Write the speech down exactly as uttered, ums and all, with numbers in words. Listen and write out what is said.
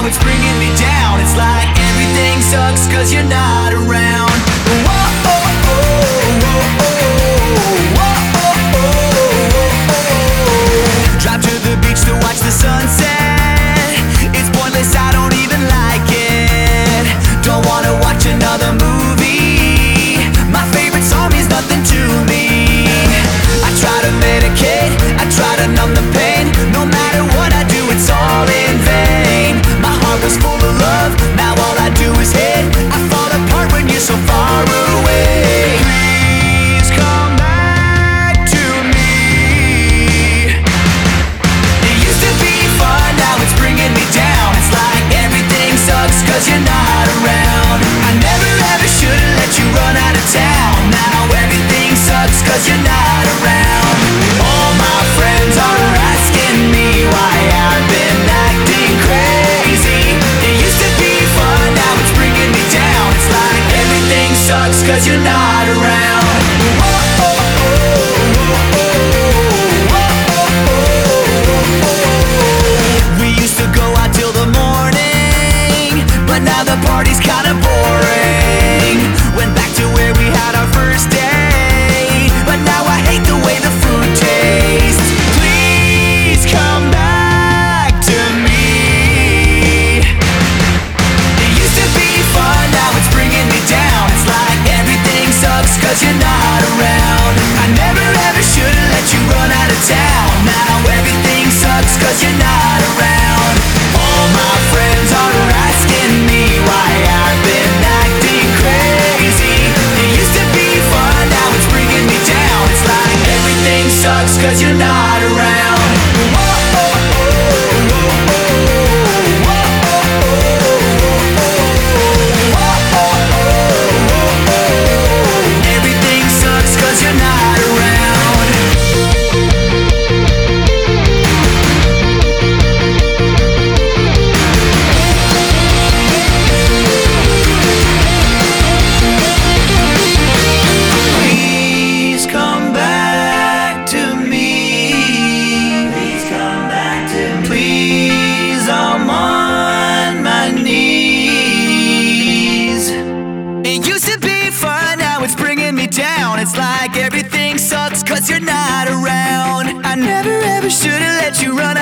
it's bringing me down. It's like everything sucks cause you're not around. Whoa, oh, oh, oh, oh, whoa, oh, oh, oh, oh. Drive to the beach to watch the sunset. It's pointless, I don't even like it. Don't wanna watch another movie. My favorite song means nothing to me. I try to medicate, I try to numb the pain. No matter what I do, it's all in vain. My heart was full of love, now all I do is hate. I fall apart when you're so far away. Please come back to me. It used to be fun, now it's bringing me down. It's like everything sucks cause you're not around. I never ever should've let you run out of town. Now everything sucks cause you're not around. All my friends are asking me why I've been acting crazy. It used to be fun, now it's bringing me down. It's like everything sucks cause you're not around. Whoa, oh, oh, oh, oh, whoa, oh, oh, oh. We used to go out till the morning, but now the party's kinda boring. Went back to where we had our first date, but now I hate the way the food tastes. Please come back to me. It used to be fun, now it's bringing me down. It's like everything sucks cause you're not around. I never ever should've let you run out of town. Now everything sucks cause you're not around. All my friends are asking me why I've been acting crazy. It used to be fun, now it's bringing me down. It's like everything sucks cause you're not around. Whoa, oh, oh, oh, oh, whoa, oh, oh, oh, whoa, oh, oh, oh. Everything sucks cause you're not around. Please come back to me. Please come back to me. Please, I'm on my knees. It used to be fun, now it's bringing me down. It's like everything sucks cause you're not around. I never ever should've let you run